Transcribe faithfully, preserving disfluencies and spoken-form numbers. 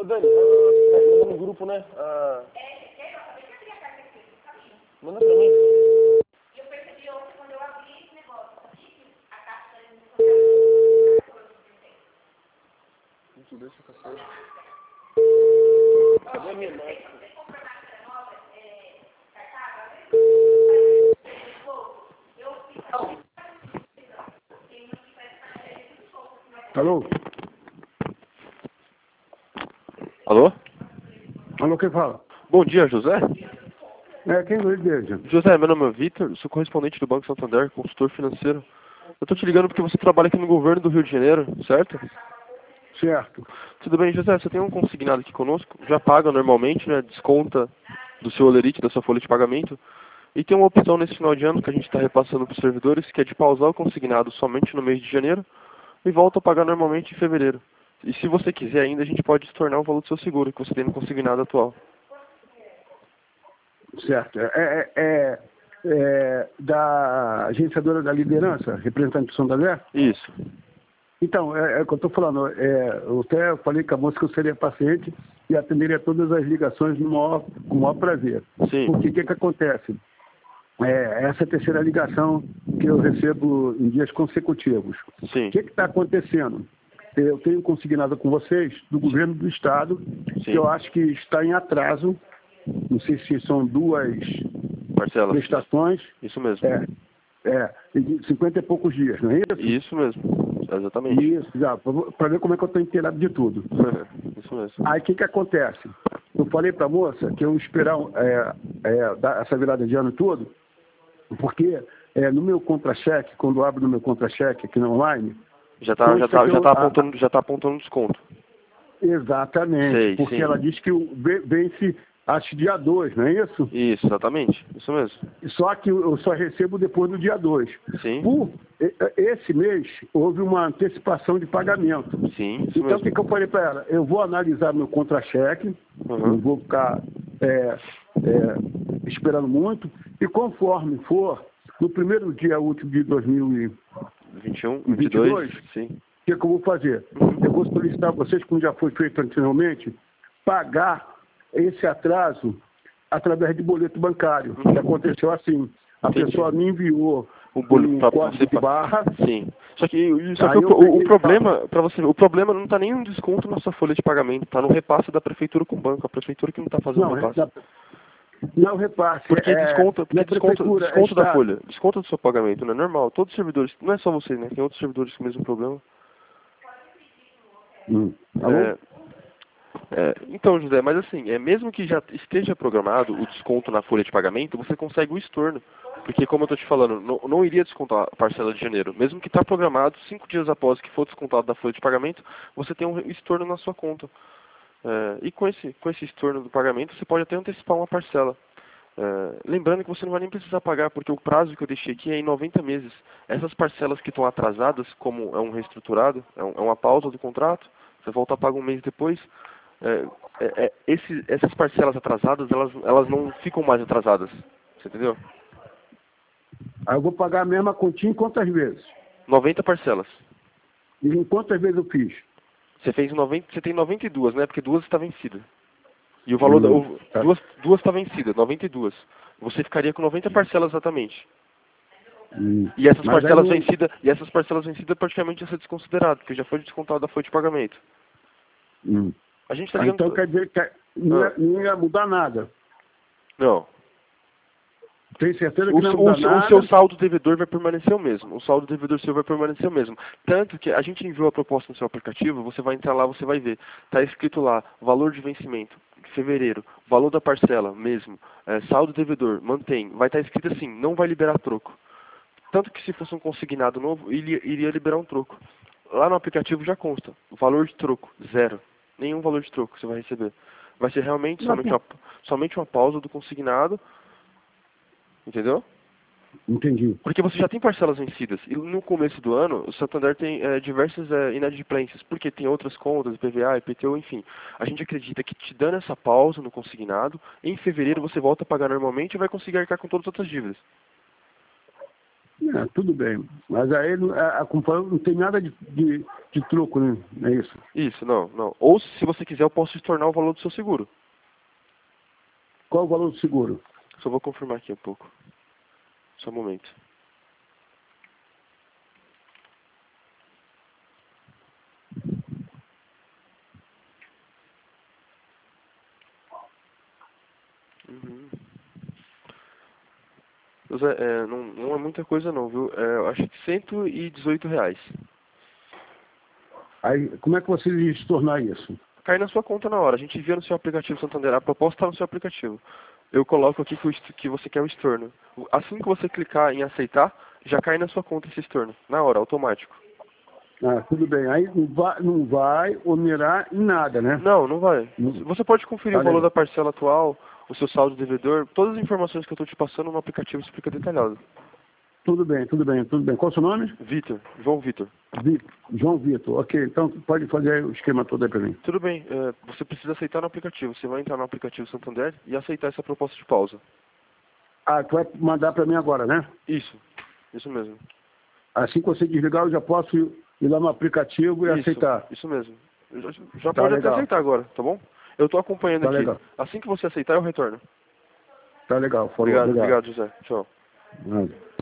Ô, Dani, ah, manda no grupo, né? Ah, manda pra mim. Eu percebi ontem quando eu abri esse negócio, a caixa da Muito deixa eu caçar. Cadê a minha máquina? Alô? Alô? Alô, quem fala? Bom dia, José. É, quem não deseja? José, meu nome é Vitor, sou correspondente do Banco Santander, consultor financeiro. Eu tô te ligando porque você trabalha aqui no governo do Rio de Janeiro, certo? Certo. Tudo bem, José, você tem um consignado aqui conosco, já paga normalmente, né, desconta do seu olerite, da sua folha de pagamento, e tem uma opção nesse final de ano que a gente está repassando para os servidores, que é de pausar o consignado somente no mês de janeiro e volta a pagar normalmente em fevereiro. E se você quiser ainda, a gente pode tornar o valor do seu seguro que você tem no consignado atual. Certo. É, é, é, é da agenciadora da liderança, representante do Santander? Isso. Então, é, é o que eu estou falando. É, eu até falei com a moça que eu seria paciente e atenderia todas as ligações no maior, com o maior prazer. Sim. Porque o que, que acontece? É, essa é a terceira ligação que eu recebo em dias consecutivos. Sim. O que está acontecendo? Eu tenho consignado com vocês do governo do estado, Sim. que eu acho que está em atraso. Não sei se são duas Parcelas. prestações. Isso mesmo. É, é, de cinquenta e poucos dias, não é isso? Isso mesmo. Exatamente. Isso, já, para ver como é que eu estou inteirado de tudo. Isso mesmo. Aí o que, que acontece? Eu falei para a moça que eu ia esperar é, é, dar essa virada de ano todo, porque é, no meu contra-cheque, quando eu abro no meu contra-cheque aqui no online... Já está já tá, já tá apontando, já tá apontando desconto. Exatamente, Sei, porque sim. ela diz que o- ve- vence, acho, dia dois, não é isso? Isso, exatamente. Isso mesmo. Só que eu só recebo depois do dia dois. Sim. Por e- esse mês, houve uma antecipação de pagamento. Sim, isso Então, o mesmo. que, que eu falei para ela? Eu vou analisar meu contra-cheque, Uhum. não vou ficar é, é, esperando muito, e conforme for, no primeiro dia útil de dois mil e vinte e um, vinte vinte e e dois, dois, sim. o que, que eu vou fazer? Eu vou solicitar a vocês, como já foi feito anteriormente, pagar esse atraso através de boleto bancário. Que aconteceu assim. A Entendi. pessoa me enviou O boleto um para código você de barra. Sim. Só que, só que Aí o, eu o, peguei o e problema, para você ver, o problema não está nem no desconto na sua folha de pagamento, está no repasse da prefeitura com o banco. A prefeitura que não está fazendo Não, repasse. na, não repasse. Porque é, desconta, porque na desconta, prefeitura, desconto é da estado. folha, desconto do seu pagamento, não é normal. Todos os servidores, não é só você, né? Tem outros servidores com o mesmo problema. Hum. Alô? É, é, então, José, mas assim, é, mesmo que já esteja programado o desconto na folha de pagamento, você consegue o estorno. Porque, como eu estou te falando, não, não iria descontar a parcela de janeiro. Mesmo que está programado, cinco dias após que for descontado da folha de pagamento, você tem um estorno na sua conta. É, e com esse, com esse estorno do pagamento, você pode até antecipar uma parcela. É, lembrando que você não vai nem precisar pagar, porque o prazo que eu deixei aqui é em noventa meses. Essas parcelas que estão atrasadas, como é um reestruturado, é, um, é uma pausa do contrato, você volta a pagar um mês depois. É, é, é, esse, essas parcelas atrasadas, elas, elas não ficam mais atrasadas. Você entendeu? Aí eu vou pagar a mesma continha em quantas vezes? noventa parcelas. E em quantas vezes eu fiz? Você fez noventa, você tem noventa e duas, né? Porque duas está vencida. E o valor Hum, da, o, tá. duas duas está vencida, noventa e duas. Você ficaria com noventa parcelas exatamente. Hum. E essas Mas aí parcelas não- vencidas, e essas parcelas vencidas praticamente ia ser desconsiderado, porque já foi descontado da folha de pagamento. Hum. A gente está Ah, ligando. então quer dizer que não, Ah. ia, não ia mudar nada. Não. Tem certeza O, que não ia o, mudar seu- o nada? seu saldo devedor vai permanecer o mesmo. O saldo devedor seu vai permanecer o mesmo. Tanto que a gente enviou a proposta no seu aplicativo, você vai entrar lá, você vai ver. Está escrito lá, valor de vencimento, fevereiro, valor da parcela, mesmo, é, saldo devedor, mantém. Vai estar escrito assim, não vai liberar troco. Tanto que se fosse um consignado novo, ele iria liberar um troco. Lá no aplicativo já consta, valor de troco, zero. Nenhum valor de troco você vai receber. Vai ser realmente Não, somente uma, somente uma pausa do consignado, entendeu? entendi. Porque você já tem parcelas vencidas. E no começo do ano, o Santander tem é, diversas é, inadimplências, porque tem outras contas, I P V A, I P T U, enfim. A gente acredita que te dando essa pausa no consignado, em fevereiro você volta a pagar normalmente e vai conseguir arcar com todas as outras dívidas. É, tudo bem. Mas aí não- a, a companhia não tem nada de, de, de troco, né? É isso. Isso, não, não. Ou se você quiser, eu posso estornar o valor do seu seguro. Qual o valor do seguro? Só vou confirmar aqui um pouco. Só um momento. Uhum. José, é, não, não é muita coisa não, viu? É, eu acho que cento e dezoito reais. Aí, como é que você diz tornar isso? Cai na sua conta na hora. A gente envia no seu aplicativo Santander. A proposta está no seu aplicativo. Eu coloco aqui que, o est- que você quer o estorno. Assim que você clicar em aceitar, já cai na sua conta esse estorno. Na hora, automático. Ah, tudo bem. Aí não vai, não vai onerar em nada, né? Não, não vai. Não. Você pode conferir Tá o valor legal. da parcela atual, o seu saldo devedor, todas as informações que eu estou te passando no aplicativo explica detalhado. Tudo bem, tudo bem, tudo bem. Qual o seu nome? Vitor, João Vitor. Vi- João Vitor. Ok, então pode fazer o esquema todo aí para mim. Tudo bem, é, você precisa aceitar no aplicativo. Você vai entrar no aplicativo Santander e aceitar essa proposta de pausa. Ah, tu vai mandar para mim agora, né? Isso, isso mesmo. Assim que você desligar, eu já posso ir lá no aplicativo e Isso, aceitar. isso mesmo. Já, já Tá pode legal. até aceitar agora, tá bom? Eu estou acompanhando Tá aqui. legal. Assim que você aceitar, eu retorno. Tá legal. Falou, Obrigado, obrigado. obrigado, José. Tchau. obrigado.